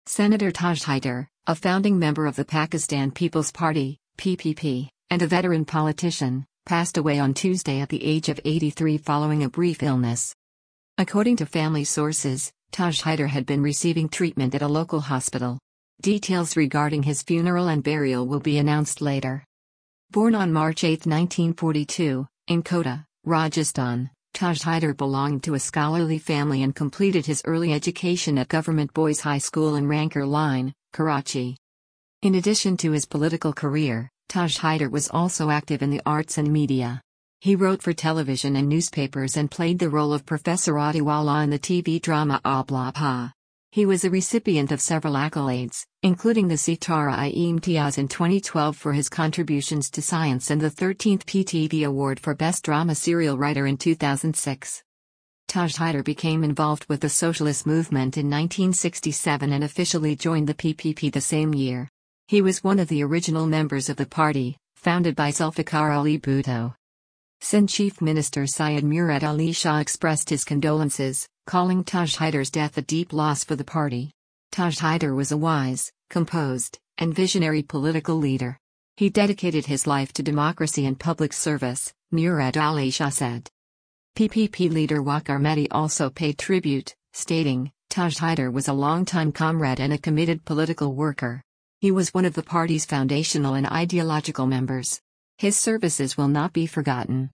Senator Taj Haider, a founding member of the Pakistan People's Party, PPP, and a veteran politician, passed away on Tuesday at the age of 83 following a brief illness. According to family sources, Taj Haider had been receiving treatment at a local hospital. Details regarding his funeral and burial will be announced later. Born on March 8, 1942, in Kota, Rajasthan, Taj Haider belonged to a scholarly family and completed his early education at Government Boys High School in Rankar Line, Karachi. In addition to his political career, Taj Haider was also active in the arts and media. He wrote for television and newspapers and played the role of Professor Adiwala in the TV drama Abla Pa. He was a recipient of several accolades, including the Sitara-i-Imtiaz in 2012 for his contributions to science and the 13th PTV Award for Best Drama Serial Writer in 2006. Taj Haider became involved with the socialist movement in 1967 and officially joined the PPP the same year. He was one of the original members of the party, founded by Zulfikar Ali Bhutto. Sindh Chief Minister Syed Murad Ali Shah expressed his condolences, calling Taj Haider's death a deep loss for the party. Taj Haider was a wise, composed, and visionary political leader. He dedicated his life to democracy and public service, Murad Ali Shah said. PPP leader Waqar Mehdi also paid tribute, stating, Taj Haider was a longtime comrade and a committed political worker. He was one of the party's foundational and ideological members. His services will not be forgotten.